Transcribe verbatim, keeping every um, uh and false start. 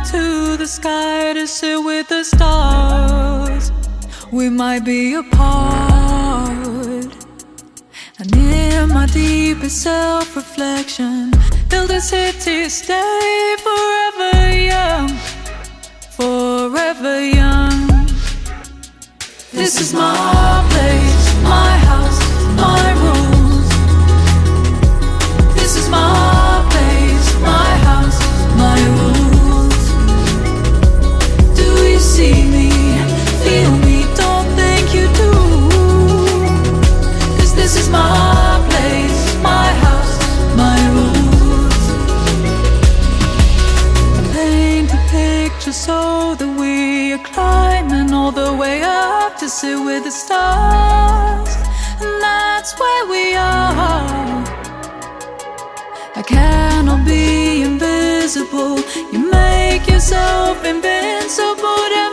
to the sky to sit with the stars. We might be apart, and in my deepest self-reflection, build a city, stay forever young, forever young. This is my place, my house, my rules. This is my place, my house, my rules. Do you see me, feel me? Don't think you do. 'Cause this is my place, my house, my rules. Paint a picture so that we are climbing all the way up to sit with the stars, and that's where we are. I cannot be invisible. You make yourself invincible.